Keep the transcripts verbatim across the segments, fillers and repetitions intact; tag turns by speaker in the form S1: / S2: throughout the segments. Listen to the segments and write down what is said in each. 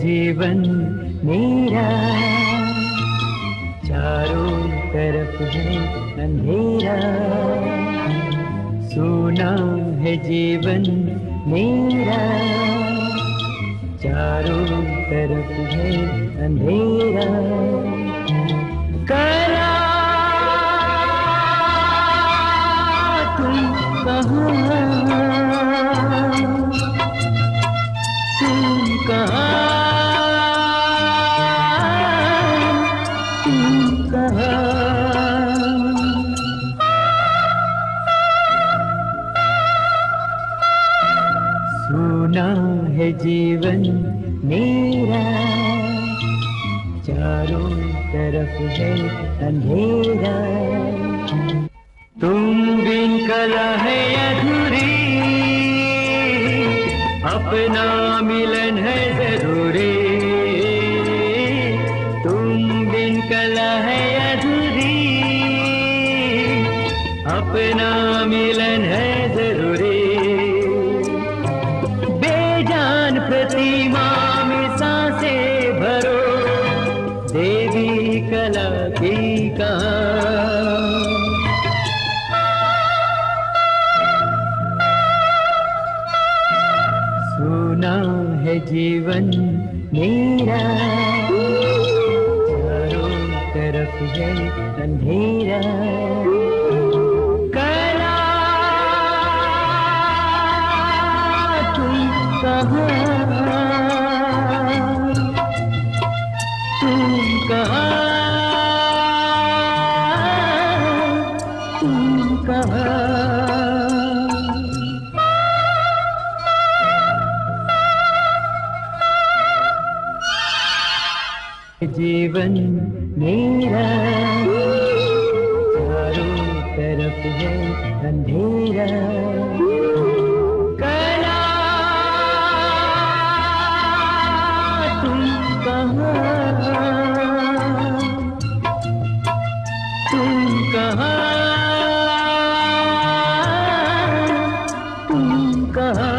S1: जीवन मेरा, चारों तरफ है अंधेरा। सुना है जीवन मेरा, चारों तरफ है अंधेरा। कला तुम कहाँ, तुम कहाँ, तुम कहाँ। सुना है जीवन मेरा, चारों तरफ है अंधेरा। तुम बिन कला है अधूरी, अपना मिलन है जरूरी। तुम बिन कला है अधूरी, अपना मिलन है जरूरी। बेजान प्रतिमा में सांसें भरो, देवी कला की कहाँ। सुना है जीवन मेरा, चारों तरफ है अंधेरा। कला तुम कहाँ, तुम कहाँ, तुम कहाँ। जीवन मेरा, चारों तरफ है अंधेरा। कला तुम कहाँ, तुम कहाँ, तुम कहाँ।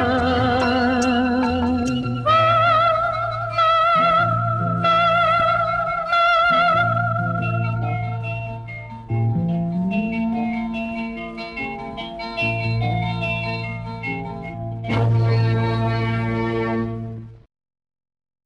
S1: Thank you.